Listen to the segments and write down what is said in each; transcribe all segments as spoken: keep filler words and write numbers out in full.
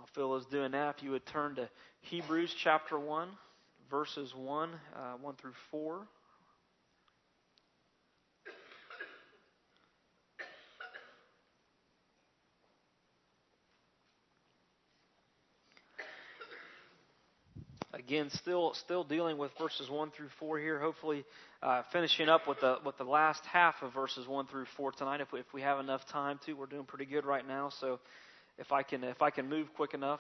While Phil is doing that, if you would turn to Hebrews chapter one, verses one, uh, one through four. Again, still still dealing with verses one through four here. Hopefully, uh, finishing up with the with the last half of verses one through four tonight. If we, if we have enough time to, we're doing pretty good right now. So, if I can if I can move quick enough,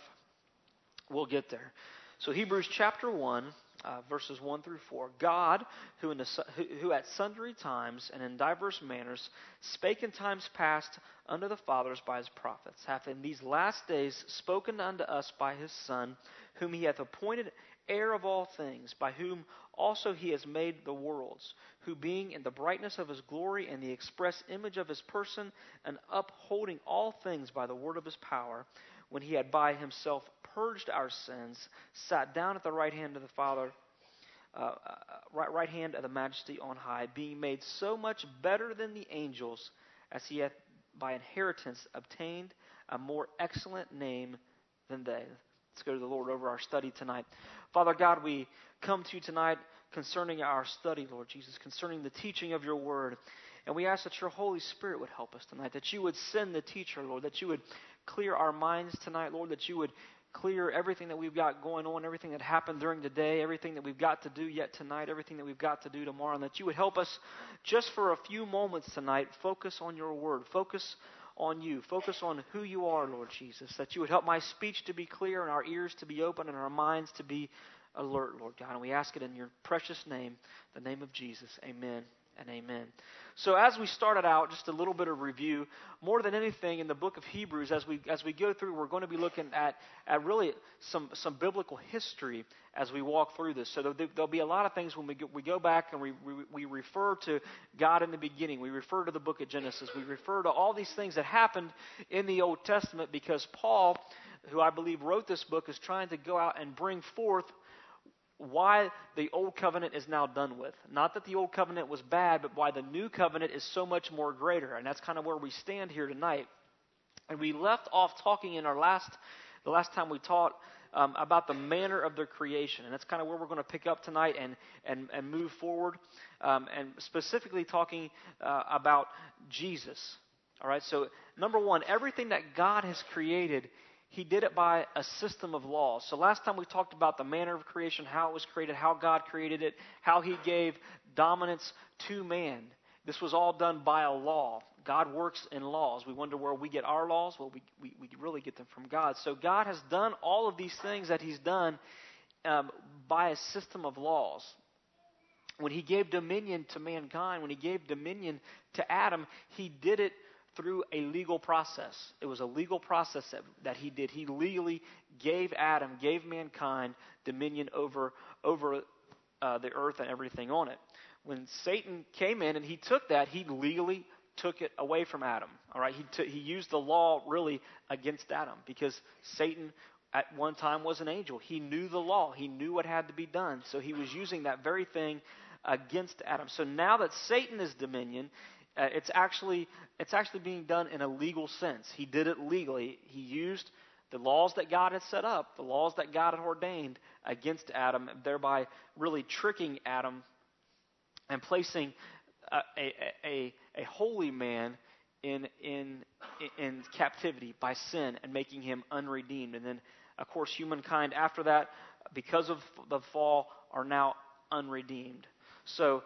we'll get there. So Hebrews chapter one, uh, verses one through four. God, who in the who, who at sundry times and in diverse manners spake in times past unto the fathers by his prophets, hath in these last days spoken unto us by his Son, whom he hath appointed heir of all things, by whom also he has made the worlds, who being in the brightness of his glory and the express image of his person, and upholding all things by the word of his power, when he had by himself purged our sins, sat down at the right hand of the Father, uh, uh, right, right hand of the Majesty on high, being made so much better than the angels, as he hath by inheritance obtained a more excellent name than they. Let's go to the Lord over our study tonight. Father God, we come to you tonight concerning our study, Lord Jesus, concerning the teaching of your word. And we ask that your Holy Spirit would help us tonight, that you would send the teacher, Lord, that you would clear our minds tonight, Lord, that you would clear everything that we've got going on, everything that happened during the day, everything that we've got to do yet tonight, everything that we've got to do tomorrow, and that you would help us just for a few moments tonight focus on your word, focus on you, focus on who you are, Lord Jesus, that you would help my speech to be clear and our ears to be open and our minds to be alert, Lord God. And we ask it in your precious name, the name of Jesus. Amen and amen. So as we started out, just a little bit of review. More than anything in the book of Hebrews, as we as we go through, we're going to be looking at, at really some, some biblical history as we walk through this. So there'll, there'll be a lot of things when we go, we go back and we, we we refer to God in the beginning. We refer to the book of Genesis. We refer to all these things that happened in the Old Testament, because Paul, who I believe wrote this book, is trying to go out and bring forth why the old covenant is now done with. Not that the old covenant was bad, but why the new covenant is so much more greater. And that's kind of where we stand here tonight. And we left off talking in our last, the last time we taught um, about the manner of their creation. And that's kind of where we're going to pick up tonight and, and, and move forward. Um, and specifically talking uh, about Jesus. All right, so number one, everything that God has created, He did it by a system of laws. So last time we talked about the manner of creation, how it was created, how God created it, how He gave dominance to man. This was all done by a law. God works in laws. We wonder where we get our laws. Well, we, we, we really get them from God. So God has done all of these things that He's done um, by a system of laws. When He gave dominion to mankind, when He gave dominion to Adam, He did it through a legal process. It was a legal process that, that he did. He legally gave Adam, gave mankind dominion over, over uh, the earth and everything on it. When Satan came in and he took that, he legally took it away from Adam. All right, he t- he used the law really against Adam, because Satan at one time was an angel. He knew the law. He knew what had to be done. So he was using that very thing against Adam. So now that Satan is dominion, Uh, it's actually it's actually being done in a legal sense. He did it legally. He used the laws that God had set up, the laws that God had ordained against Adam, thereby really tricking Adam and placing a a, a, a holy man in in in captivity by sin and making him unredeemed. And then, of course, humankind after that, because of the fall, are now unredeemed. So.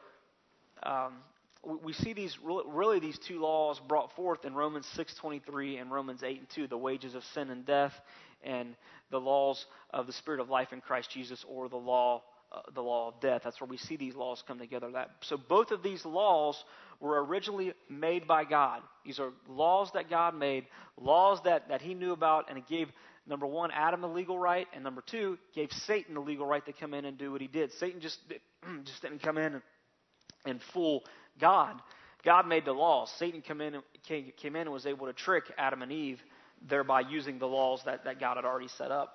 Um, We see these really these two laws brought forth in Romans six twenty-three and Romans eight and two, the wages of sin and death, and the laws of the Spirit of life in Christ Jesus, or the law uh, the law of death. That's where we see these laws come together. That so both of these laws were originally made by God. These are laws that God made, laws that, that He knew about, and it gave, number one, Adam the legal right, and number two, gave Satan the legal right to come in and do what he did. Satan just just didn't come in and, and fool God. God made the laws. Satan came in, came, came in and was able to trick Adam and Eve, thereby using the laws that, that God had already set up.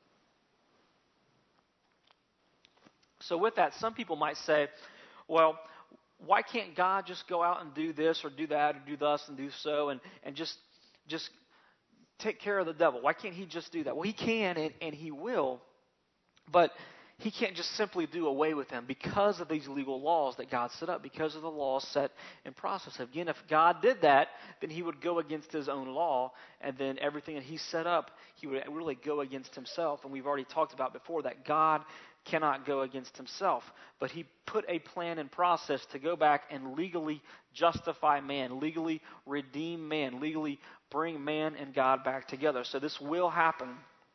So with that, some people might say, well, why can't God just go out and do this or do that or do thus and do so and, and just just take care of the devil? Why can't he just do that? Well, he can, and, and he will, but he can't just simply do away with him because of these legal laws that God set up, because of the laws set in process. Again, if God did that, then he would go against his own law, and then everything that he set up, he would really go against himself. And we've already talked about before that God cannot go against himself. But he put a plan and process to go back and legally justify man, legally redeem man, legally bring man and God back together. So this will happen.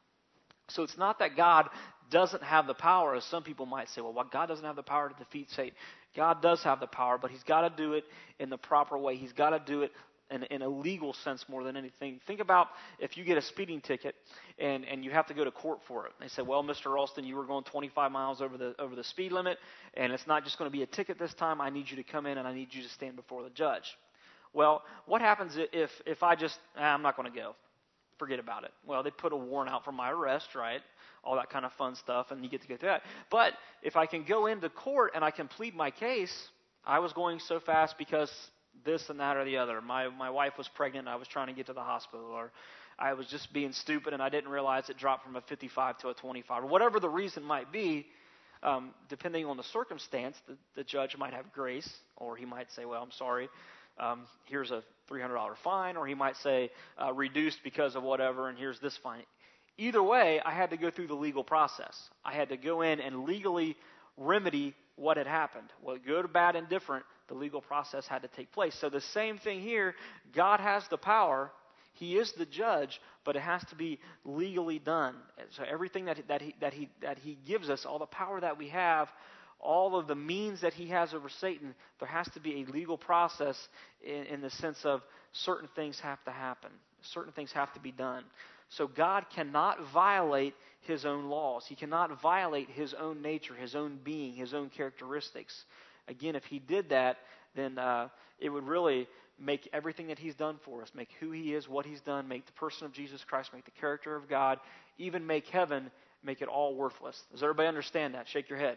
So it's not that God doesn't have the power, as some people might say, well, well, God doesn't have the power to defeat Satan. God does have the power, but he's got to do it in the proper way. He's got to do it in, in a legal sense more than anything. Think about if you get a speeding ticket and, and you have to go to court for it. They say, well, Mister Ralston, you were going twenty-five miles over the over the speed limit, and it's not just going to be a ticket this time. I need you to come in, and I need you to stand before the judge. Well, what happens if, if I just, ah, I'm not going to go? Forget about it. Well, they put a warrant out for my arrest, right? All that kind of fun stuff, and you get to go through that. But if I can go into court and I can plead my case, I was going so fast because this and that or the other. My my wife was pregnant and I was trying to get to the hospital, or I was just being stupid and I didn't realize it dropped from a fifty-five to a twenty-five, or whatever the reason might be. Um, depending on the circumstance, the, the judge might have grace, or he might say, well, I'm sorry, um, here's a three hundred dollars fine, or he might say uh, reduced because of whatever, and here's this fine. Either way, I had to go through the legal process. I had to go in and legally remedy what had happened. Well, good, bad, and different, the legal process had to take place. So the same thing here, God has the power. He is the judge, but it has to be legally done. So everything that, that, he, that, he, that he gives us, all the power that we have, all of the means that he has over Satan, there has to be a legal process in, in the sense of certain things have to happen. Certain things have to be done. So God cannot violate his own laws. He cannot violate his own nature, his own being, his own characteristics. Again, if he did that, then uh, it would really make everything that he's done for us, make who he is, what he's done, make the person of Jesus Christ, make the character of God, even make heaven, make it all worthless. Does everybody understand that? Shake your head.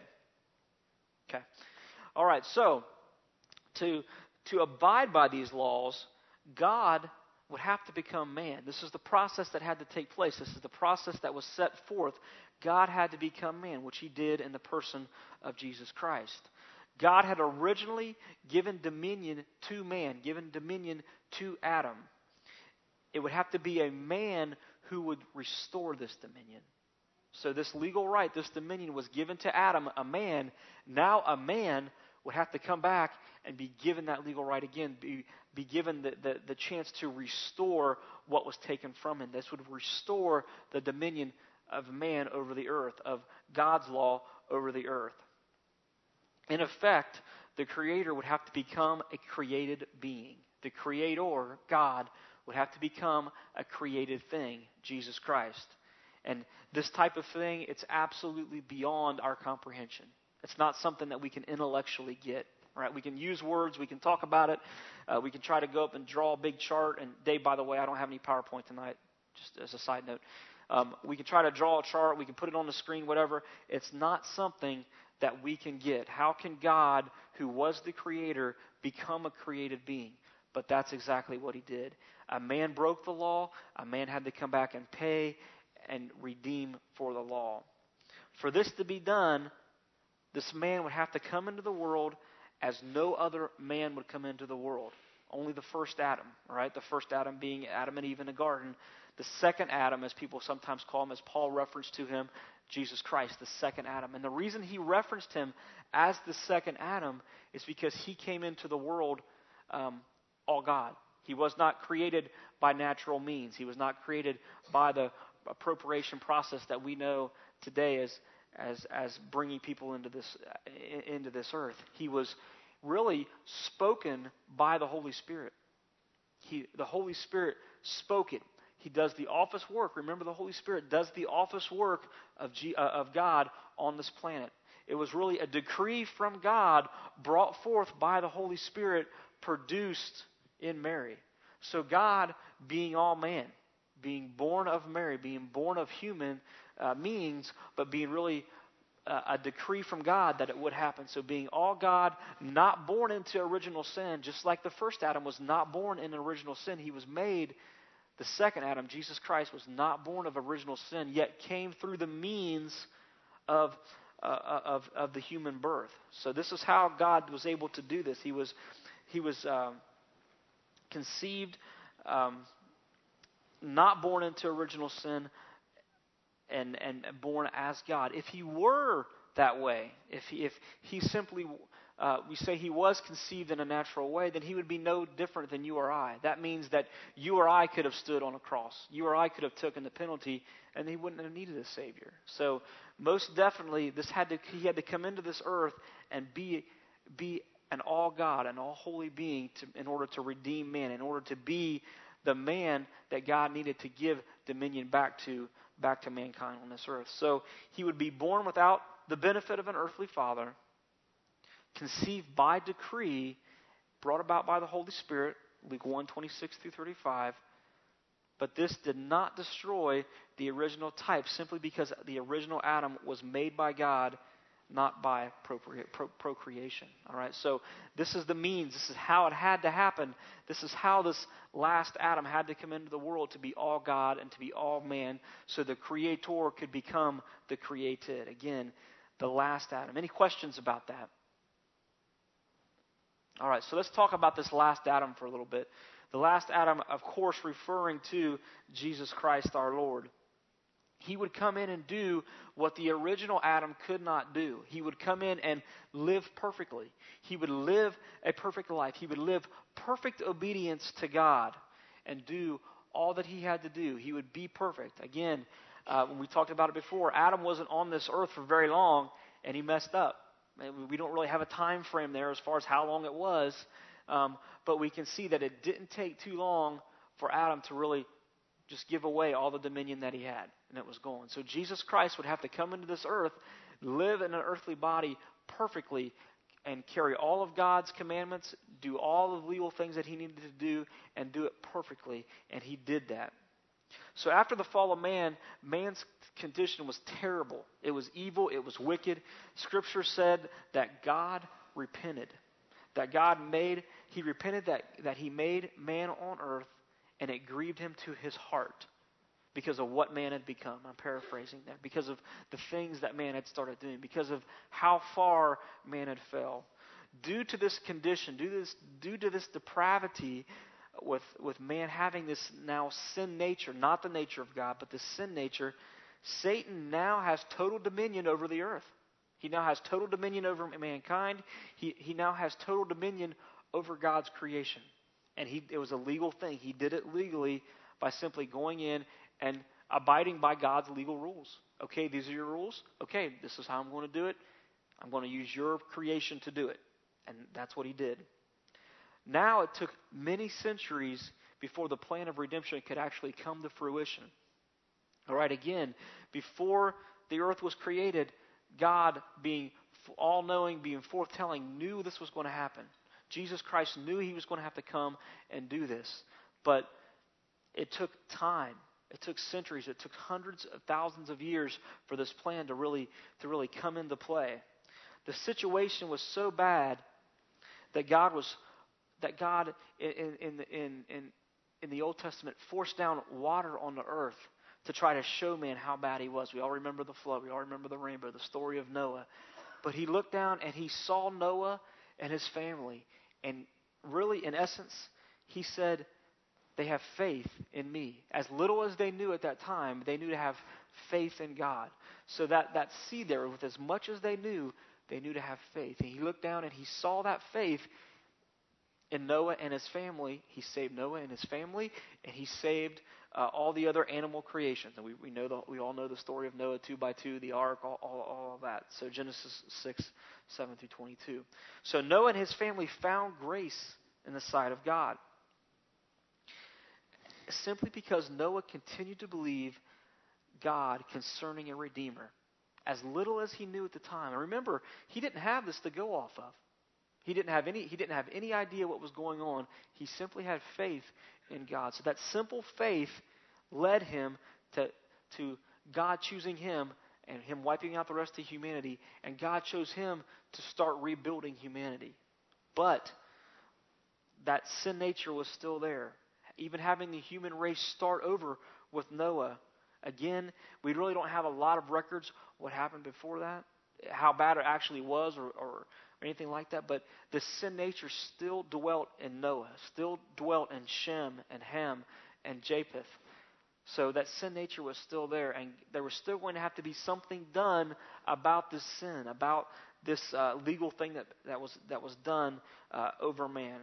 Okay. All right, so to, to abide by these laws, God would have to become man. This is the process that had to take place. This is the process that was set forth. God had to become man, which he did in the person of Jesus Christ. God had originally given dominion to man, given dominion to Adam. It would have to be a man who would restore this dominion. So this legal right, this dominion was given to Adam, a man. Now a man would have to come back and be given that legal right again, be, be given the, the, the chance to restore what was taken from him. This would restore the dominion of man over the earth, of God's law over the earth. In effect, the Creator would have to become a created being. The Creator, God, would have to become a created thing, Jesus Christ. And this type of thing, it's absolutely beyond our comprehension. It's not something that we can intellectually get. Right? We can use words, we can talk about it, uh, we can try to go up and draw a big chart. And Dave, by the way, I don't have any PowerPoint tonight, just as a side note. Um, we can try to draw a chart, we can put it on the screen, whatever. It's not something that we can get. How can God, who was the Creator, become a created being? But that's exactly what he did. A man broke the law, a man had to come back and pay and redeem for the law. For this to be done, this man would have to come into the world as no other man would come into the world. Only the first Adam, right? The first Adam being Adam and Eve in the garden. The second Adam, as people sometimes call him, as Paul referenced to him, Jesus Christ, the second Adam. And the reason he referenced him as the second Adam is because he came into the world um, all God. He was not created by natural means. He was not created by the appropriation process that we know today as as as bringing people into this into this earth. He was really spoken by the Holy Spirit. He the Holy Spirit spoke it. He does the office work. Remember, the Holy Spirit does the office work of G, uh, of God on this planet. It was really a decree from God brought forth by the Holy Spirit, produced in Mary. So God, being all man, being born of Mary, being born of human uh, means, but being really uh, a decree from God that it would happen. So being all God, not born into original sin, just like the first Adam was not born in original sin. He was made The second Adam, Jesus Christ, was not born of original sin, yet came through the means of, uh, of, of the human birth. So this is how God was able to do this. He was, he was um, conceived, um, not born into original sin, and, and born as God. If he were that way, if he, if he simply... Uh, we say he was conceived in a natural way, then he would be no different than you or I. That means that you or I could have stood on a cross. You or I could have taken the penalty, and he wouldn't have needed a Savior. So most definitely, this had to, he had to come into this earth and be be an all God, an all holy being to, in order to redeem man, in order to be the man that God needed to give dominion back to back to mankind on this earth. So he would be born without the benefit of an earthly father, conceived by decree, brought about by the Holy Spirit, Luke one, twenty-six through thirty-five. But this did not destroy the original type, simply because the original Adam was made by God, not by procreation. All right, so this is the means. This is how it had to happen. This is how this last Adam had to come into the world to be all God and to be all man, so the Creator could become the created. Again, the last Adam. Any questions about that? All right, so let's talk about this last Adam for a little bit. The last Adam, of course, referring to Jesus Christ our Lord. He would come in and do what the original Adam could not do. He would come in and live perfectly. He would live a perfect life. He would live perfect obedience to God and do all that he had to do. He would be perfect. Again, uh, when we talked about it before, Adam wasn't on this earth for very long, and he messed up. We don't really have a time frame there as far as how long it was, um, but we can see that it didn't take too long for Adam to really just give away all the dominion that he had, and it was gone. So Jesus Christ would have to come into this earth, live in an earthly body perfectly, and carry all of God's commandments, do all the legal things that he needed to do, and do it perfectly, and he did that. So after the fall of man, man's condition was terrible. It was evil. It was wicked. Scripture said that God repented. That God made, he repented that, that he made man on earth, and it grieved him to his heart because of what man had become. I'm paraphrasing that. Because of the things that man had started doing. Because of how far man had fell. Due to this condition, due to this, due to this depravity, with with man having this now sin nature, not the nature of God, but the sin nature, Satan now has total dominion over the earth. He now has total dominion over mankind. He he now has total dominion over God's creation. And he it was a legal thing. He did it legally by simply going in and abiding by God's legal rules. Okay, these are your rules. Okay, this is how I'm going to do it. I'm going to use your creation to do it. And that's what he did. Now it took many centuries before the plan of redemption could actually come to fruition. All right, again, before the earth was created, God, being all-knowing, being foretelling, knew this was going to happen. Jesus Christ knew he was going to have to come and do this. But it took time. It took centuries. It took hundreds of thousands of years for this plan to really, to really come into play. The situation was so bad that God was that God in in in in in the Old Testament forced down water on the earth to try to show man how bad he was. We all remember the flood. We all remember the rainbow, the story of Noah. But he looked down and he saw Noah and his family. And really, in essence, he said, they have faith in me. As little as they knew at that time, they knew to have faith in God. So that, that seed there, with as much as they knew, they knew to have faith. And he looked down and he saw that faith in Noah and his family. He saved Noah and his family, and he saved uh, all the other animal creations. And we, we know the, we all know the story of Noah, two by two, the ark, all, all, all of that. So Genesis six, seven through twenty-two. So Noah and his family found grace in the sight of God, simply because Noah continued to believe God concerning a Redeemer, as little as he knew at the time. And remember, he didn't have this to go off of. He didn't have any, he didn't have any idea what was going on. He simply had faith in God. So that simple faith led him to, to God choosing him and him wiping out the rest of humanity. And God chose him to start rebuilding humanity. But that sin nature was still there. even having the human race start over with Noah. Again, we really don't have a lot of records what happened before that, how bad it actually was or, or, or anything like that. But the sin nature still dwelt in Noah, still dwelt in Shem and Ham and Japheth. So that sin nature was still there, and there was still going to have to be something done about this sin, about this uh, legal thing that, that was that was done uh, over man.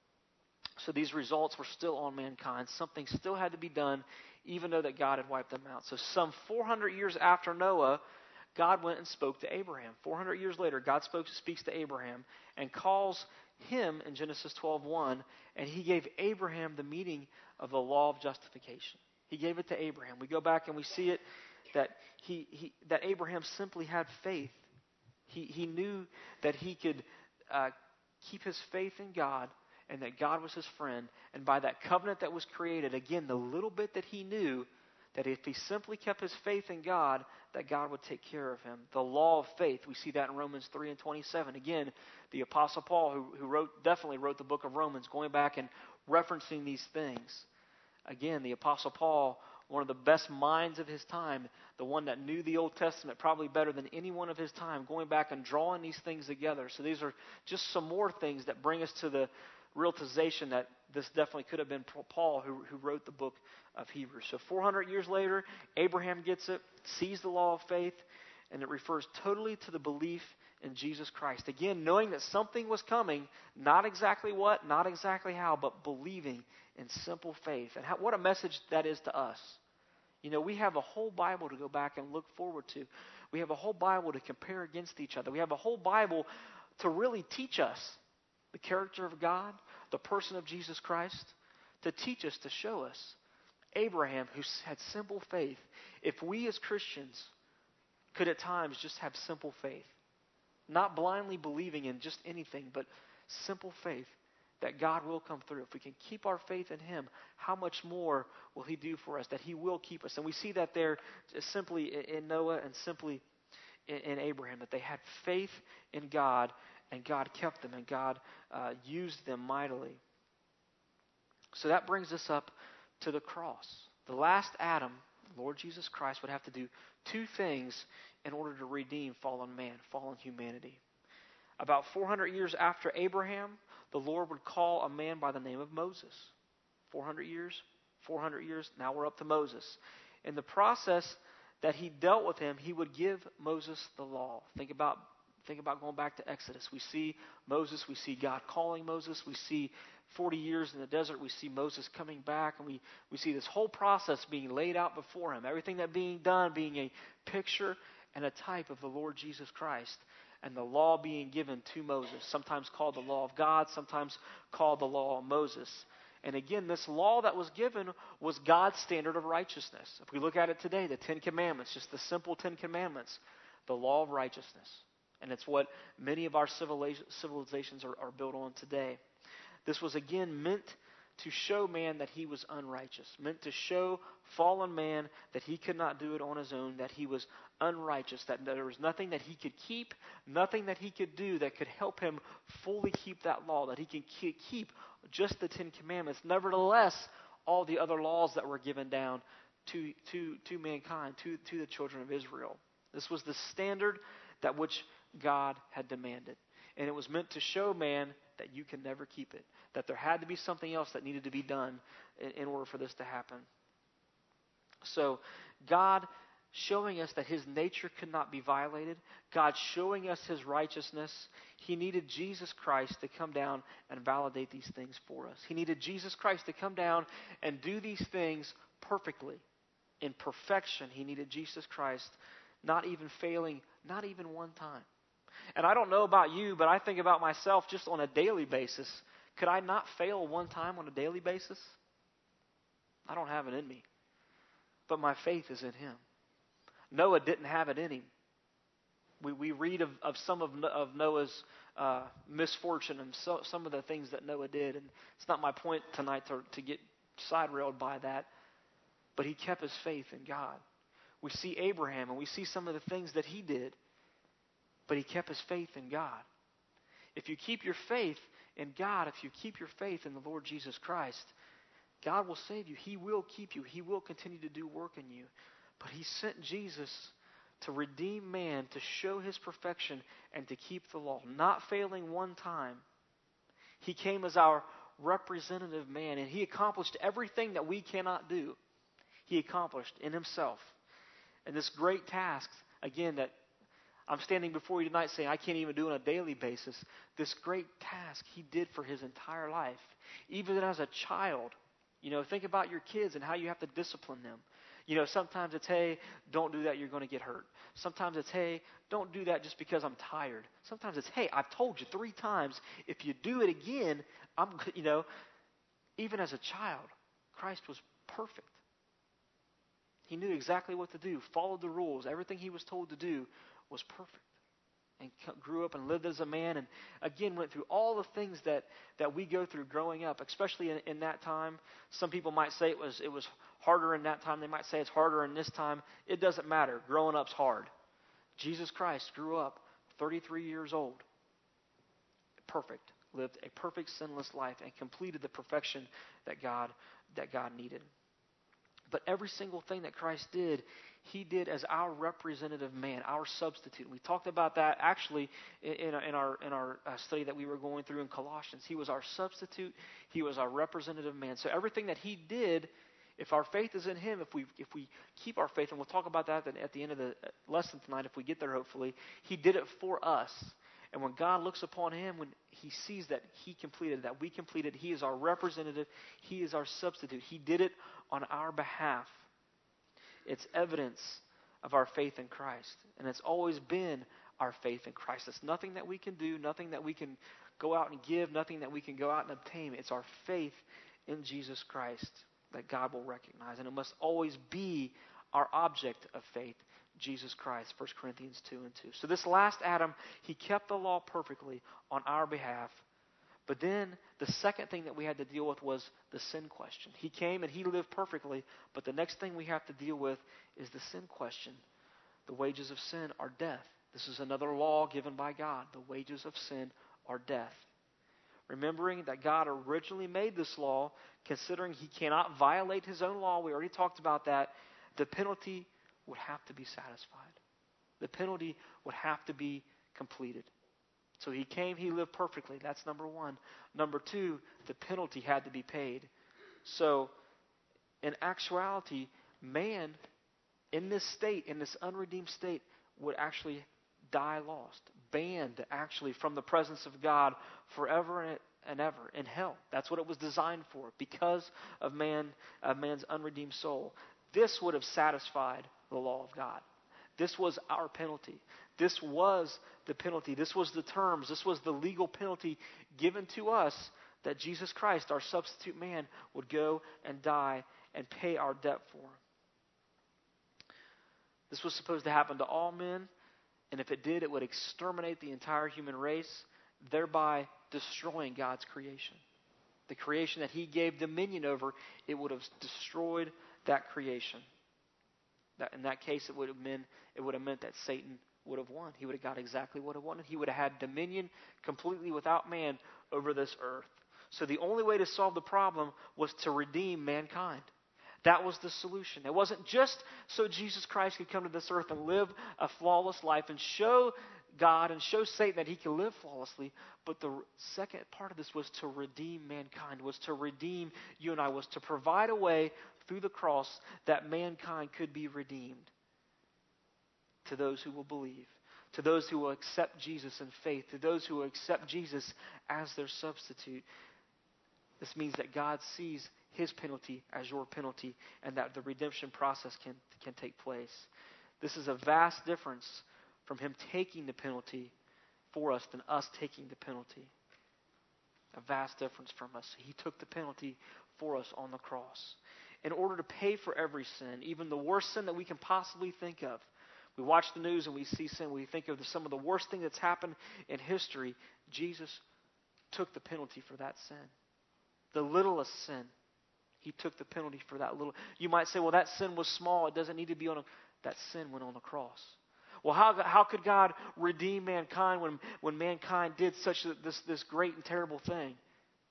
So these results were still on mankind. Something still had to be done, even though that God had wiped them out. So some four hundred years after Noah, God went and spoke to Abraham. four hundred years later, God spoke, speaks to Abraham and calls him in Genesis twelve one, and he gave Abraham the meaning of the law of justification. He gave it to Abraham. We go back and we see it that he, he that Abraham simply had faith. He he knew that he could uh, keep his faith in God, and that God was his friend. And by that covenant that was created, again, the little bit that he knew, that if he simply kept his faith in God, that God would take care of him. The law of faith, we see that in Romans three and twenty-seven. Again, the Apostle Paul, who, who wrote definitely wrote the book of Romans, going back and referencing these things. Again, the Apostle Paul, one of the best minds of his time, the one that knew the Old Testament probably better than anyone of his time, going back and drawing these things together. So these are just some more things that bring us to the realization that this definitely could have been Paul who, who wrote the book of Hebrews. So four hundred years later, Abraham gets it, sees the law of faith, and it refers totally to the belief in Jesus Christ. Again, knowing that something was coming, not exactly what, not exactly how, but believing in simple faith. And how, what a message that is to us. You know, we have a whole Bible to go back and look forward to. We have a whole Bible to compare against each other. We have a whole Bible to really teach us the character of God, the person of Jesus Christ, to teach us, to show us. Abraham, who had simple faith, if we as Christians could at times just have simple faith, not blindly believing in just anything, but simple faith that God will come through. If we can keep our faith in Him, how much more will He do for us? That He will keep us. And we see that there simply in Noah and simply in Abraham, that they had faith in God, and God kept them, and God uh, used them mightily. So that brings us up to the cross. The last Adam, Lord Jesus Christ, would have to do two things in order to redeem fallen man, fallen humanity. About four hundred years after Abraham, the Lord would call a man by the name of Moses. four hundred years, four hundred years, now we're up to Moses. In the process that He dealt with him, He would give Moses the law. Think about Think about going back to Exodus. We see Moses, we see God calling Moses, we see forty years in the desert, we see Moses coming back, and we, we see this whole process being laid out before him. Everything that being done being a picture and a type of the Lord Jesus Christ, and the law being given to Moses, sometimes called the law of God, sometimes called the law of Moses. And again, this law that was given was God's standard of righteousness. If we look at it today, the Ten Commandments, just the simple Ten Commandments, the law of righteousness. And it's what many of our civilizations are, are built on today. This was again meant to show man that he was unrighteous, meant to show fallen man that he could not do it on his own, that he was unrighteous, that there was nothing that he could keep, nothing that he could do that could help him fully keep that law, that he can keep just the Ten Commandments. Nevertheless, all the other laws that were given down to, to, to mankind, to, to the children of Israel. This was the standard that which God had demanded. And it was meant to show man that you can never keep it, that there had to be something else that needed to be done in, in order for this to happen. So God showing us that His nature could not be violated, God showing us His righteousness, He needed Jesus Christ to come down and validate these things for us. He needed Jesus Christ to come down and do these things perfectly. In perfection, He needed Jesus Christ, not even failing, not even one time. And I don't know about you, but I think about myself just on a daily basis. Could I not fail one time on a daily basis? I don't have it in me. But my faith is in Him. Noah didn't have it in him. We we read of, of some of, of Noah's uh, misfortune and so, some of the things that Noah did. And it's not my point tonight to, to get side-railed by that. But he kept his faith in God. We see Abraham and we see some of the things that he did. But he kept his faith in God. If you keep your faith in God, if you keep your faith in the Lord Jesus Christ, God will save you. He will keep you. He will continue to do work in you. But he sent Jesus to redeem man, to show his perfection, and to keep the law, not failing one time. He came as our representative man, and he accomplished everything that we cannot do. He accomplished in himself. And this great task, again, that I'm standing before you tonight saying I can't even do on a daily basis, this great task he did for his entire life. Even as a child, you know, think about your kids and how you have to discipline them. You know, sometimes it's, hey, don't do that, you're going to get hurt. Sometimes it's, hey, don't do that just because I'm tired. Sometimes it's, hey, I've told you three times, if you do it again, I'm, you know, even as a child, Christ was perfect. He knew exactly what to do, followed the rules. Everything he was told to do was perfect. And grew up and lived as a man, and again went through all the things that, that we go through growing up, especially in, in that time. Some people might say it was it was harder in that time. They might say it's harder in this time. It doesn't matter. Growing up's hard. Jesus Christ grew up thirty-three years old, perfect, lived a perfect sinless life, and completed the perfection that God that God needed. But every single thing that Christ did, he did as our representative man, our substitute. We talked about that actually in, in our in our uh, study that we were going through in Colossians. He was our substitute. He was our representative man. So everything that he did, if our faith is in him, if we if we keep our faith, and we'll talk about that at the end of the lesson tonight if we get there hopefully, he did it for us. And when God looks upon him, when he sees that he completed, that we completed, he is our representative, he is our substitute. He did it on our behalf. It's evidence of our faith in Christ. And it's always been our faith in Christ. It's nothing that we can do, nothing that we can go out and give, nothing that we can go out and obtain. It's our faith in Jesus Christ that God will recognize. And it must always be our object of faith, Jesus Christ, First Corinthians two and two. So this last Adam, he kept the law perfectly on our behalf. But then the second thing that we had to deal with was the sin question. He came and he lived perfectly, but the next thing we have to deal with is the sin question. The wages of sin are death. This is another law given by God. The wages of sin are death. Remembering that God originally made this law, considering he cannot violate his own law, we already talked about that, the penalty would have to be satisfied. The penalty would have to be completed. So he came, he lived perfectly. That's number one. Number two, the penalty had to be paid. So in actuality, man in this state, in this unredeemed state, would actually die lost, banned actually from the presence of God forever and ever in hell. That's what it was designed for, because of man, of man's unredeemed soul. This would have satisfied the law of God. This was our penalty. This was the penalty. This was the terms. This was the legal penalty given to us that Jesus Christ, our substitute man, would go and die and pay our debt for. This was supposed to happen to all men, and if it did, it would exterminate the entire human race, thereby destroying God's creation. The creation that he gave dominion over, it would have destroyed that creation. That in that case, it would have meant it would have meant that Satan would have won. He would have got exactly what he wanted. He would have had dominion completely without man over this earth. So the only way to solve the problem was to redeem mankind. That was the solution. It wasn't just so Jesus Christ could come to this earth and live a flawless life and show God and show Satan that he can live flawlessly. But the second part of this was to redeem mankind, was to redeem you and I, was to provide a way through the cross that mankind could be redeemed to those who will believe, to those who will accept Jesus in faith, to those who will accept Jesus as their substitute. This means that God sees his penalty as your penalty, and that the redemption process can, can take place. This is a vast difference from him taking the penalty for us than us taking the penalty. A vast difference from us. He took the penalty for us on the cross. In order to pay for every sin, even the worst sin that we can possibly think of. We watch the news and we see sin. We think of the, some of the worst thing that's happened in history. Jesus took the penalty for that sin. The littlest sin. He took the penalty for that little. You might say, well, that sin was small. It doesn't need to be on a... That sin went on the cross. Well, how, how could God redeem mankind when, when mankind did such a, this, this great and terrible thing?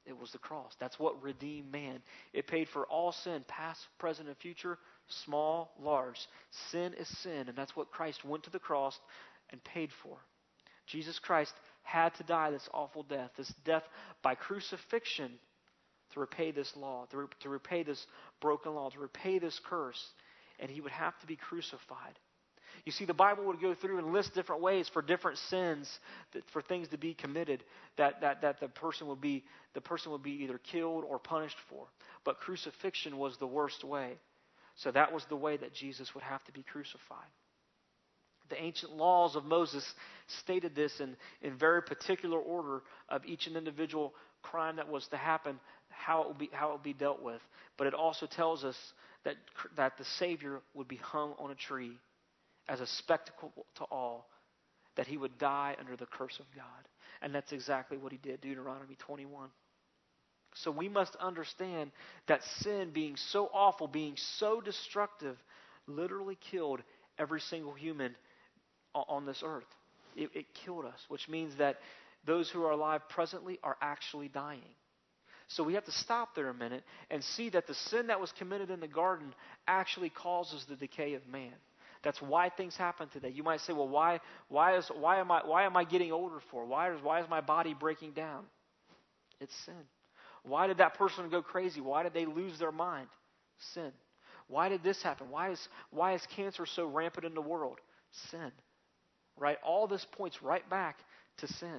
It was the cross. That's what redeemed man. It paid for all sin, past, present, and future, small, large. Sin is sin, and that's what Christ went to the cross and paid for. Jesus Christ had to die this awful death, this death by crucifixion, to repay this law, to, re- to repay this broken law, to repay this curse, and he would have to be crucified. You see, the Bible would go through and list different ways for different sins, that, for things to be committed, that, that, that the person would be the person would be either killed or punished for. But crucifixion was the worst way. So that was the way that Jesus would have to be crucified. The ancient laws of Moses stated this in, in very particular order of each and individual crime that was to happen, how it would be how it would be dealt with. But it also tells us that that the Savior would be hung on a tree as a spectacle to all, that he would die under the curse of God. And that's exactly what he did, Deuteronomy twenty-one. So we must understand that sin, being so awful, being so destructive, literally killed every single human on this earth. It, it killed us, which means that those who are alive presently are actually dying. So we have to stop there a minute and see that the sin that was committed in the garden actually causes the decay of man. That's why things happen today. You might say, well, why why is why am I why am I getting older for? Why is why is my body breaking down? It's sin. Why did that person go crazy? Why did they lose their mind? Sin. Why did this happen? Why is why is cancer so rampant in the world? Sin. Right? All this points right back to sin.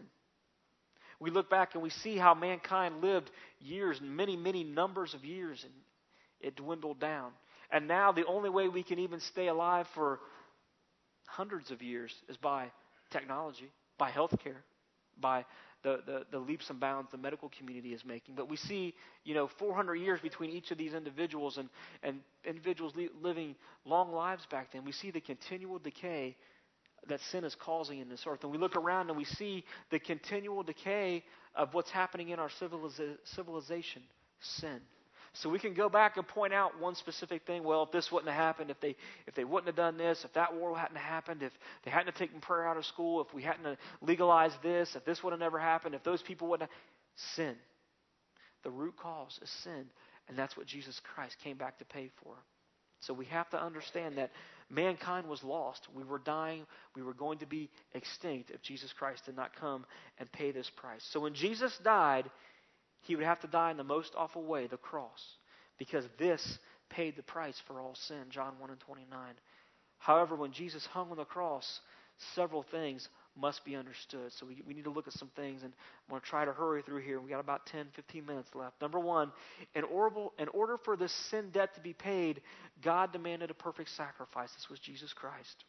We look back and we see how mankind lived years, many, many numbers of years, and it dwindled down. And now the only way we can even stay alive for hundreds of years is by technology, by healthcare, by the, the, the leaps and bounds the medical community is making. But we see, you know, four hundred years between each of these individuals and, and individuals li- living long lives back then. We see the continual decay that sin is causing in this earth. And we look around and we see the continual decay of what's happening in our civiliza- civilization, sin. So we can go back and point out one specific thing. Well, if this wouldn't have happened, if they if they wouldn't have done this, if that war hadn't happened, if they hadn't have taken prayer out of school, if we hadn't have legalized this, if this would have never happened, if those people wouldn't have... Sin. The root cause is sin. And that's what Jesus Christ came back to pay for. So we have to understand that mankind was lost. We were dying. We were going to be extinct if Jesus Christ did not come and pay this price. So when Jesus died, he would have to die in the most awful way, the cross, because this paid the price for all sin, John one and twenty-nine. However, when Jesus hung on the cross, several things must be understood. So we, we need to look at some things, and I'm going to try to hurry through here. We've got about ten, fifteen minutes left. Number one, in order, in order for this sin debt to be paid, God demanded a perfect sacrifice. This was Jesus Christ.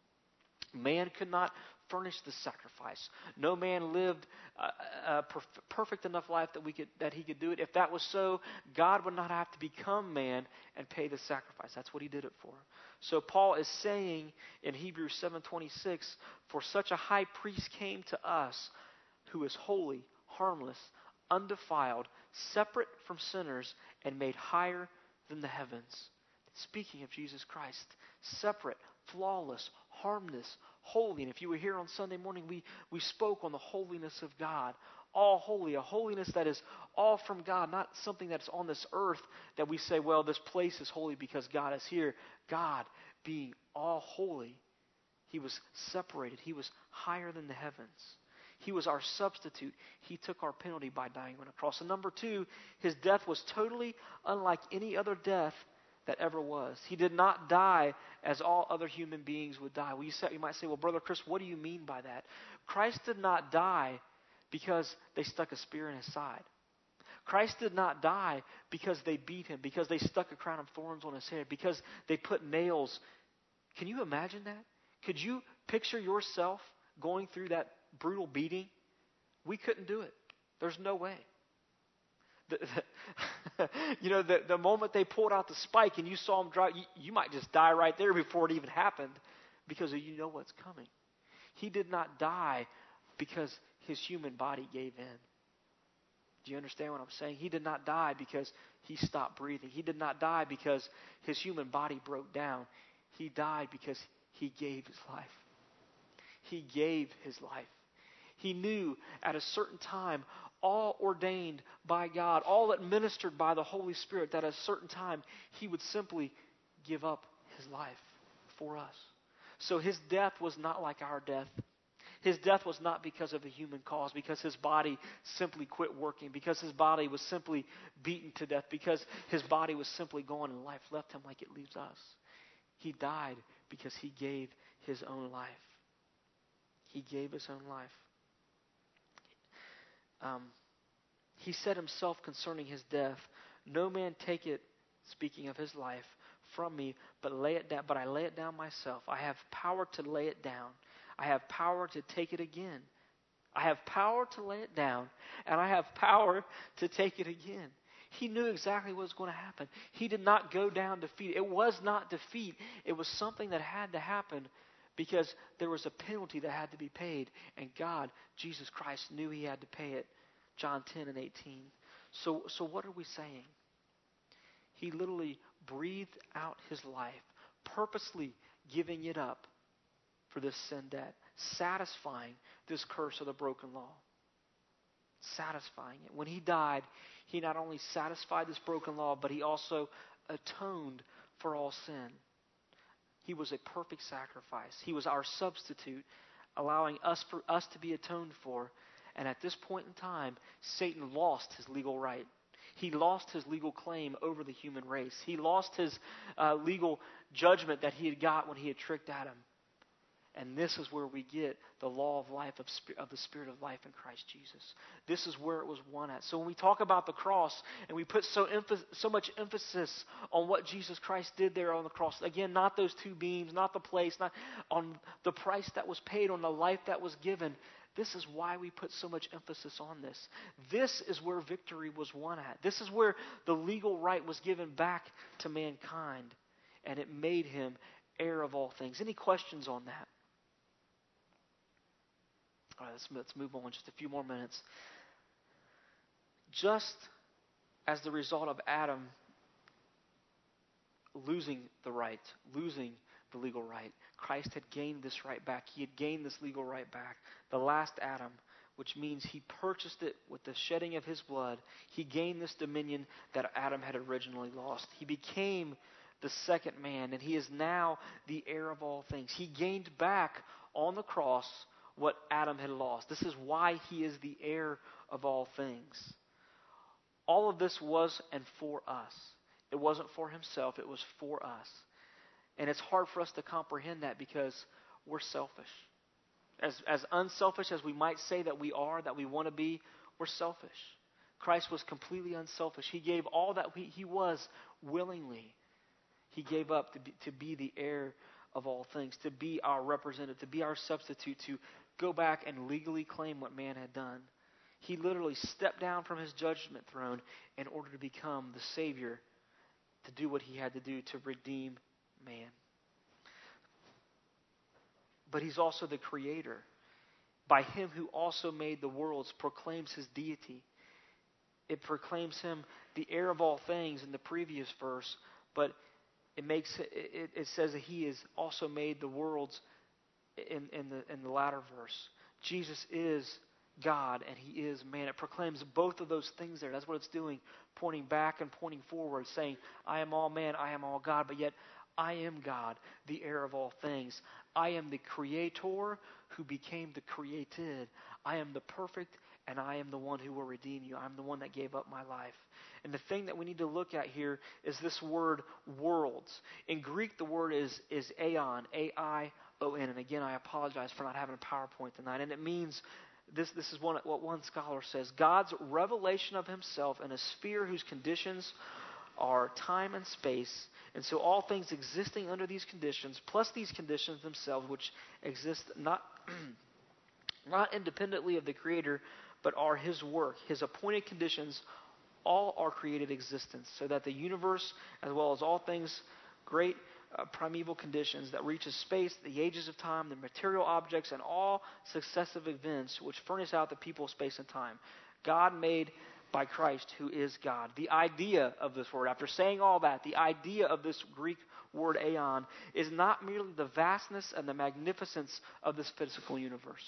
Man could not furnish the sacrifice. No man lived a, a perf- perfect enough life that we could that he could do it. If that was so, God would not have to become man and pay the sacrifice. That's what he did it for. So Paul is saying in Hebrews seven twenty-six, for such a high priest came to us who is holy, harmless, undefiled, separate from sinners, and made higher than the heavens. Speaking of Jesus Christ, separate, flawless, harmless, holy. And if you were here on Sunday morning, we, we spoke on the holiness of God. All holy, a holiness that is all from God, not something that's on this earth that we say, well, this place is holy because God is here. God being all holy, he was separated. He was higher than the heavens. He was our substitute. He took our penalty by dying on a cross. And number two, his death was totally unlike any other death that ever was. He did not die as all other human beings would die. Well, you, say, you might say, well, Brother Chris, what do you mean by that? Christ did not die because they stuck a spear in his side. Christ did not die because they beat him, because they stuck a crown of thorns on his head, because they put nails. Can you imagine that? Could you picture yourself going through that brutal beating? We couldn't do it. There's no way. The, the, you know, the, the moment they pulled out the spike and you saw him drive, you, you might just die right there before it even happened because you know what's coming. He did not die because his human body gave in. Do you understand what I'm saying? He did not die because he stopped breathing. He did not die because his human body broke down. He died because he gave his life. He gave his life. He knew at a certain time all ordained by God, all administered by the Holy Spirit, that at a certain time he would simply give up his life for us. So his death was not like our death. His death was not because of a human cause, because his body simply quit working, because his body was simply beaten to death, because his body was simply gone and life left him like it leaves us. He died because he gave his own life. He gave his own life. Um, he said himself concerning his death, "No man take it," speaking of his life, "from me, but lay it down. But I lay it down myself. I have power to lay it down. I have power to take it again. I have power to lay it down, and I have power to take it again." He knew exactly what was going to happen. He did not go down defeated. It was not defeat. It was something that had to happen because there was a penalty that had to be paid. And God, Jesus Christ, knew he had to pay it. John ten and eighteen. So, so what are we saying? He literally breathed out his life, purposely giving it up for this sin debt, satisfying this curse of the broken law. Satisfying it. When he died, he not only satisfied this broken law, but he also atoned for all sin. He was a perfect sacrifice. He was our substitute, allowing us for us to be atoned for. And at this point in time, Satan lost his legal right. He lost his legal claim over the human race. He lost his uh, legal judgment that he had got when he had tricked Adam. And this is where we get the law of life, of, sp- of the Spirit of life in Christ Jesus. This is where it was won at. So when we talk about the cross and we put so, emph- so much emphasis on what Jesus Christ did there on the cross, again, not those two beams, not the place, not on the price that was paid, on the life that was given. This is why we put so much emphasis on this. This is where victory was won at. This is where the legal right was given back to mankind, and it made him heir of all things. Any questions on that? All right, let's, let's move on just a few more minutes. Just as the result of Adam losing the right, losing the legal right, Christ had gained this right back. He had gained this legal right back. The last Adam, which means he purchased it with the shedding of his blood. He gained this dominion that Adam had originally lost. He became the second man, and he is now the heir of all things. He gained back on the cross what Adam had lost. This is why he is the heir of all things. All of this was and for us. It wasn't for himself, it was for us. And it's hard for us to comprehend that because we're selfish. As, as unselfish as we might say that we are, that we want to be, we're selfish. Christ was completely unselfish. He gave all that he, he was willingly. He gave up to be, to be the heir of all things, to be our representative, to be our substitute, to go back and legally claim what man had done. He literally stepped down from his judgment throne in order to become the Savior, to do what he had to do to redeem man. But he's also the Creator. By him who also made the worlds proclaims his deity. It proclaims him the heir of all things in the previous verse, but it makes it, it, it says that he has also made the worlds in, in the in the latter verse. Jesus is God and he is man. It proclaims both of those things there. That's what it's doing, pointing back and pointing forward, saying, I am all man, I am all God, but yet I am God, the heir of all things. I am the Creator who became the created. I am the perfect, and I am the one who will redeem you. I'm the one that gave up my life. And the thing that we need to look at here is this word worlds. In Greek, the word is, is aeon, A I O N. And again, I apologize for not having a PowerPoint tonight. And it means, this, this is one, what one scholar says, God's revelation of himself in a sphere whose conditions are time and space. And so all things existing under these conditions, plus these conditions themselves, which exist not, not independently of the Creator, but are his work, his appointed conditions, all are created existence, so that the universe, as well as all things, great uh, primeval conditions that reaches space, the ages of time, the material objects, and all successive events which furnish out the people of space and time. God made by Christ, who is God. The idea of this word, after saying all that, the idea of this Greek word aeon is not merely the vastness and the magnificence of this physical universe.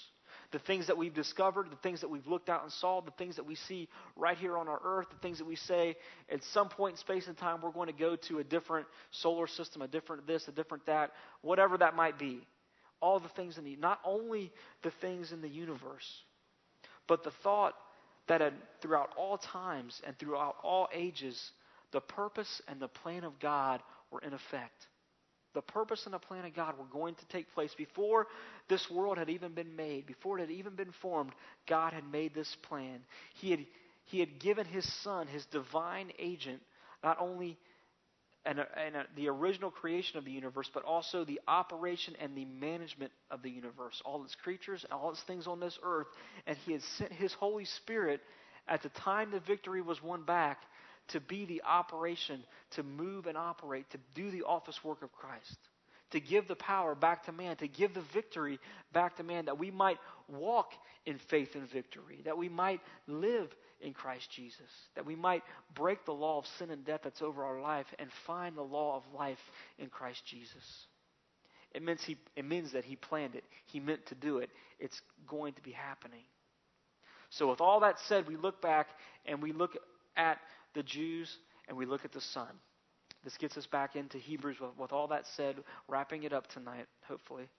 the things that we've discovered, the things that we've looked out and saw, the things that we see right here on our earth, the things that we say at some point in space and time we're going to go to a different solar system, a different this, a different that, whatever that might be. All the things in the, not only the things in the universe, but the thought that uh, throughout all times and throughout all ages, the purpose and the plan of God were in effect. The purpose and the plan of God were going to take place. Before this world had even been made, before it had even been formed, God had made this plan. He had, he had given His Son, His divine agent, not only and, and the original creation of the universe, but also the operation and the management of the universe, all its creatures, all its things on this earth. And He had sent His Holy Spirit at the time the victory was won back to be the operation, to move and operate, to do the office work of Christ, to give the power back to man, to give the victory back to man, that we might walk in faith and victory, that we might live in Christ Jesus, that we might break the law of sin and death that's over our life and find the law of life in Christ Jesus. It means he, it means that He planned it. He meant to do it. It's going to be happening. So with all that said, we look back and we look at the Jews and we look at the Son. This gets us back into Hebrews with, with all that said, wrapping it up tonight, hopefully.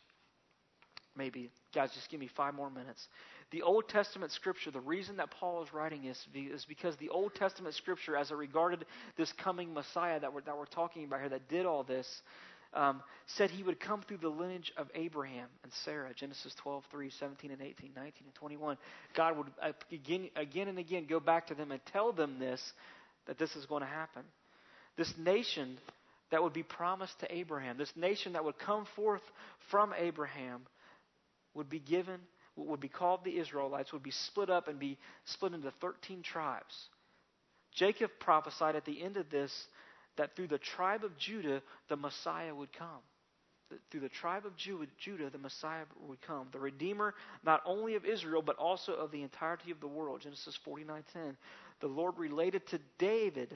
Maybe. Guys, just give me five more minutes. The Old Testament Scripture, the reason that Paul is writing this is because the Old Testament Scripture, as it regarded this coming Messiah that we're, that we're talking about here, that did all this, um, said He would come through the lineage of Abraham and Sarah. Genesis twelve, three, seventeen and eighteen, nineteen and twenty-one. God would again, again and again go back to them and tell them this, that this is going to happen. This nation that would be promised to Abraham, this nation that would come forth from Abraham, would be given, would be called the Israelites, would be split up and be split into thirteen tribes. Jacob prophesied at the end of this that through the tribe of Judah, the Messiah would come. Through the tribe of Judah, the Messiah would come. The Redeemer, not only of Israel, but also of the entirety of the world. Genesis forty-nine ten. The Lord related to David,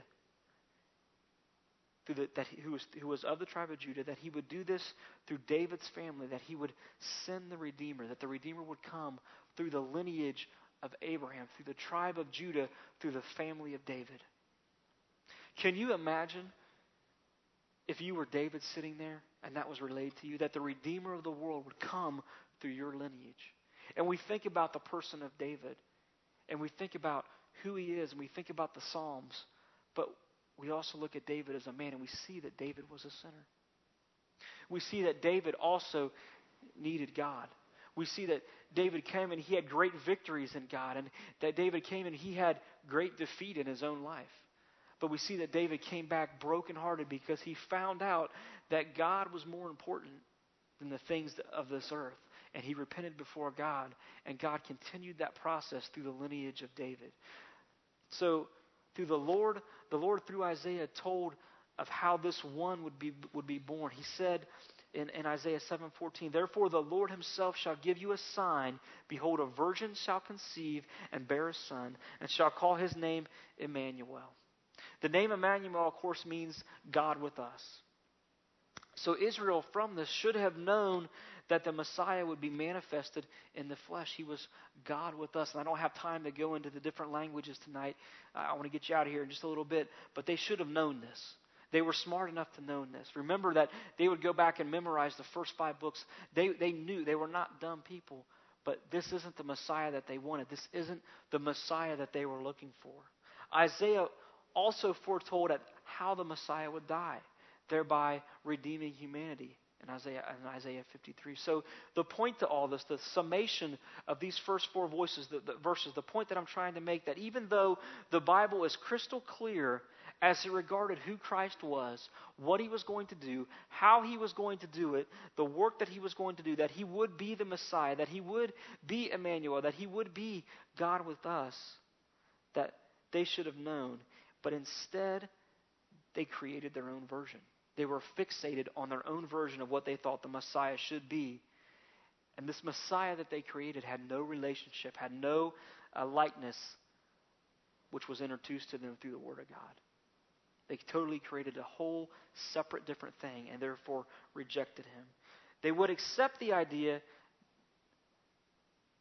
through the, that he, who, was, who was of the tribe of Judah, that He would do this through David's family, that He would send the Redeemer, that the Redeemer would come through the lineage of Abraham, through the tribe of Judah, through the family of David. Can you imagine if you were David sitting there and that was relayed to you, that the Redeemer of the world would come through your lineage? And we think about the person of David, and we think about who he is, and we think about the Psalms, but we also look at David as a man, and we see that David was a sinner. We see that David also needed God. We see that David came and he had great victories in God, and that David came and he had great defeat in his own life. But we see that David came back brokenhearted because he found out that God was more important than the things of this earth. And he repented before God, and God continued that process through the lineage of David. So through the Lord, the Lord through Isaiah told of how this one would be would be born. He said in, in Isaiah seven fourteen, "Therefore the Lord Himself shall give you a sign. Behold, a virgin shall conceive and bear a son, and shall call his name Emmanuel." The name Emmanuel, of course, means God with us. So Israel from this should have known that the Messiah would be manifested in the flesh. He was God with us. And I don't have time to go into the different languages tonight. I want to get you out of here in just a little bit. But they should have known this. They were smart enough to know this. Remember that they would go back and memorize the first five books. They, they knew they were not dumb people. But this isn't the Messiah that they wanted. This isn't the Messiah that they were looking for. Isaiah also foretold at how the Messiah would die, thereby redeeming humanity in Isaiah, in Isaiah fifty-three. So the point to all this, the summation of these first four voices, the, the verses, the point that I'm trying to make, that even though the Bible is crystal clear as it regarded who Christ was, what He was going to do, how He was going to do it, the work that He was going to do, that He would be the Messiah, that He would be Emmanuel, that He would be God with us, that they should have known. But instead, they created their own version. They were fixated on their own version of what they thought the Messiah should be. And this Messiah that they created had no relationship, had no uh, likeness, which was introduced to them through the Word of God. They totally created a whole separate different thing and therefore rejected Him. They would accept the idea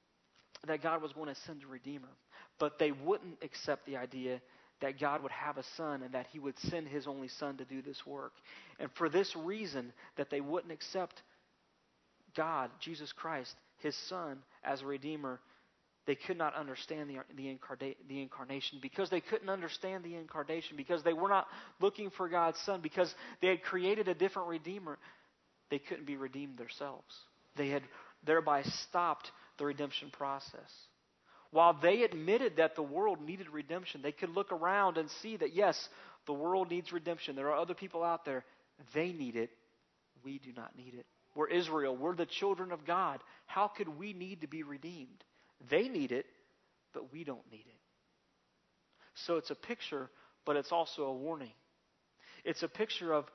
that God was going to send a Redeemer. But they wouldn't accept the idea that God would have a son and that he would send his only son to do this work. And for this reason, that they wouldn't accept God, Jesus Christ, his son, as a Redeemer, they could not understand the, the, incarnate, the incarnation. Because they couldn't understand the incarnation, because they were not looking for God's son, because they had created a different Redeemer, they couldn't be redeemed themselves. They had thereby stopped the redemption process. While they admitted that the world needed redemption, they could look around and see that, yes, the world needs redemption. There are other people out there. They need it. We do not need it. We're Israel. We're the children of God. How could we need to be redeemed? They need it, but we don't need it. So it's a picture, but it's also a warning. It's a picture of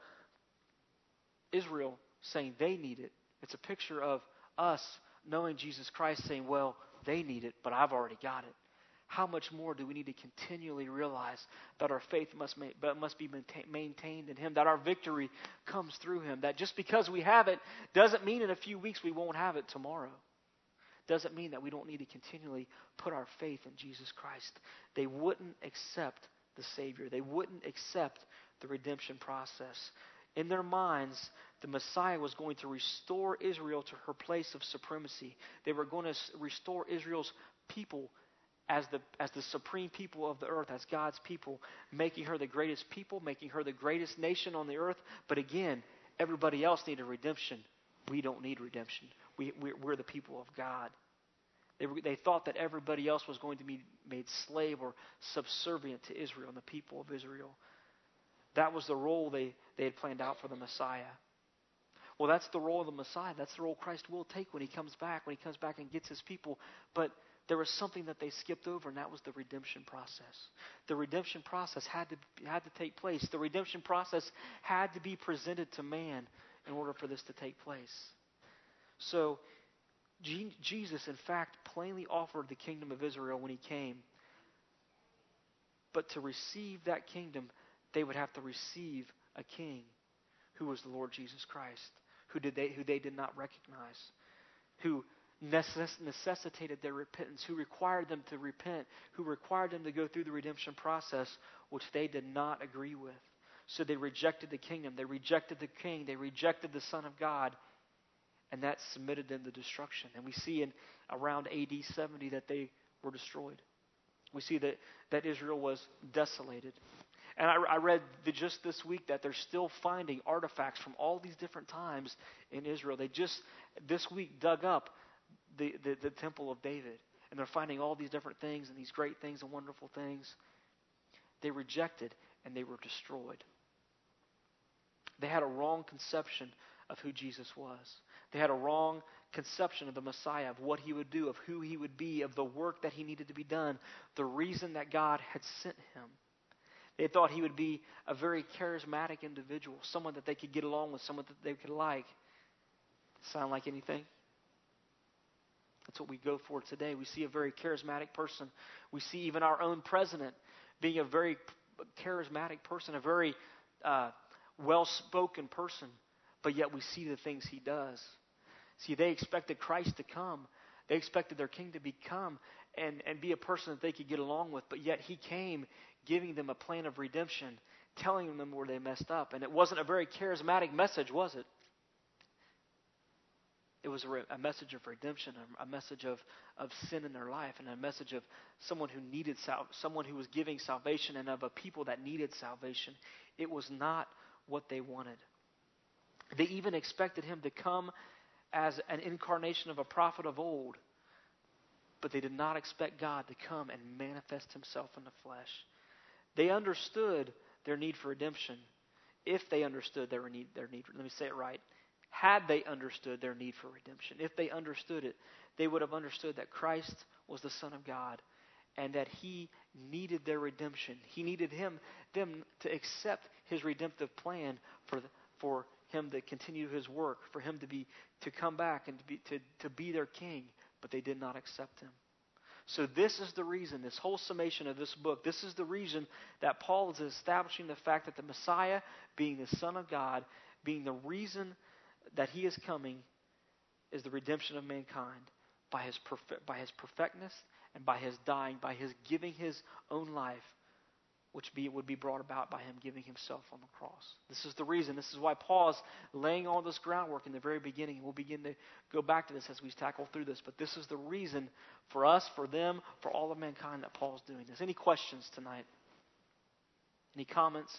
Israel saying they need it. It's a picture of us knowing Jesus Christ saying, well, they need it, but I've already got it. How much more do we need to continually realize that our faith must, ma- must be maintained in him, that our victory comes through him, that just because we have it doesn't mean in a few weeks we won't have it tomorrow. Doesn't mean that we don't need to continually put our faith in Jesus Christ. They wouldn't accept the Savior. They wouldn't accept the redemption process. In their minds, the Messiah was going to restore Israel to her place of supremacy. They were going to restore Israel's people as the, as the supreme people of the earth, as God's people, making her the greatest people, making her the greatest nation on the earth. But again, everybody else needed redemption. We don't need redemption. We, we're, we're the people of God. They, were, they thought that everybody else was going to be made slave or subservient to Israel and the people of Israel. That was the role they, they had planned out for the Messiah. Well, that's the role of the Messiah. That's the role Christ will take when he comes back, when he comes back and gets his people. But there was something that they skipped over, and that was the redemption process. The redemption process had to, had to take place. The redemption process had to be presented to man in order for this to take place. So Jesus, in fact, plainly offered the kingdom of Israel when he came. But to receive that kingdom, they would have to receive a king who was the Lord Jesus Christ, who did they who they did not recognize, who necess- necessitated their repentance, who required them to repent, who required them to go through the redemption process, which they did not agree with. So they rejected the kingdom, they rejected the king, they rejected the Son of God, and that submitted them to destruction. And we see in around A D seventy that they were destroyed. We see that, that Israel was desolated. And I, I read the, just this week that they're still finding artifacts from all these different times in Israel. They just this week dug up the, the, the Temple of David. And they're finding all these different things and these great things and wonderful things. They rejected and they were destroyed. They had a wrong conception of who Jesus was. They had a wrong conception of the Messiah, of what he would do, of who he would be, of the work that he needed to be done, the reason that God had sent him. They thought he would be a very charismatic individual, someone that they could get along with, someone that they could like. Sound like anything? That's what we go for today. We see a very charismatic person. We see even our own president being a very charismatic person, a very uh, well-spoken person, but yet we see the things he does. See, they expected Christ to come. They expected their king to become and, and be a person that they could get along with, but yet he came giving them a plan of redemption, telling them where they messed up. And it wasn't a very charismatic message, was it? It was a, re- a message of redemption, a, a message of, of sin in their life, and a message of someone who needed sal- someone who was giving salvation, and of a people that needed salvation. It was not what they wanted. They even expected him to come as an incarnation of a prophet of old, but they did not expect God to come and manifest himself in the flesh. They understood their need for redemption if they understood their need, their need. Let me say it right. Had they understood their need for redemption, if they understood it, they would have understood that Christ was the Son of God and that he needed their redemption. He needed him, them to accept his redemptive plan for the, for him to continue his work, for him to be to come back and to be to, to be their king, but they did not accept him. So this is the reason, this whole summation of this book, this is the reason that Paul is establishing the fact that the Messiah, being the Son of God, being the reason that he is coming, is the redemption of mankind. by his perfect, by his perfectness and by his dying, by his giving his own life, which be, would be brought about by him giving himself on the cross. This is the reason. This is why Paul is laying all this groundwork in the very beginning. We'll begin to go back to this as we tackle through this. But this is the reason for us, for them, for all of mankind that Paul's doing this. Any questions tonight? Any comments?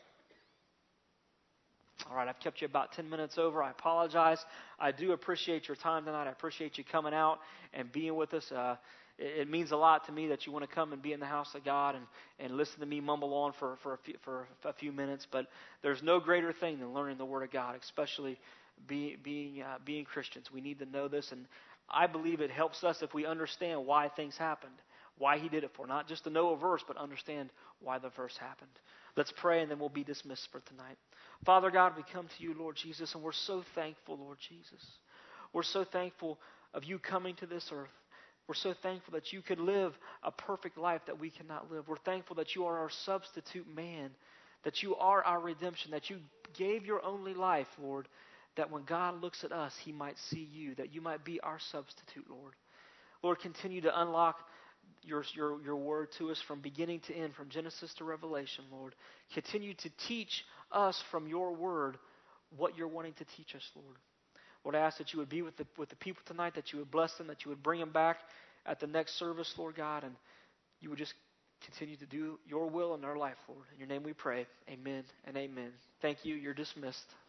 All right, I've kept you about ten minutes over. I apologize. I do appreciate your time tonight. I appreciate you coming out and being with us. Uh, it, it means a lot to me that you want to come and be in the house of God and, and listen to me mumble on for, for, a few, for a few minutes. But there's no greater thing than learning the Word of God, especially be, being, uh, being Christians. We need to know this, and I believe it helps us if we understand why things happened, why he did it for. Not just to know a verse, but understand why the verse happened. Let's pray, and then we'll be dismissed for tonight. Father God, we come to you, Lord Jesus, and we're so thankful, Lord Jesus. We're so thankful of you coming to this earth. We're so thankful that you could live a perfect life that we cannot live. We're thankful that you are our substitute man, that you are our redemption, that you gave your only life, Lord, that when God looks at us, he might see you, that you might be our substitute, Lord. Lord, continue to unlock Your, your, your word to us from beginning to end, from Genesis to Revelation, Lord. Continue to teach us from your word what you're wanting to teach us, Lord. Lord, I ask that you would be with the, with the people tonight, that you would bless them, that you would bring them back at the next service, Lord God, and you would just continue to do your will in their life, Lord. In your name we pray. Amen and amen. Thank you. You're dismissed.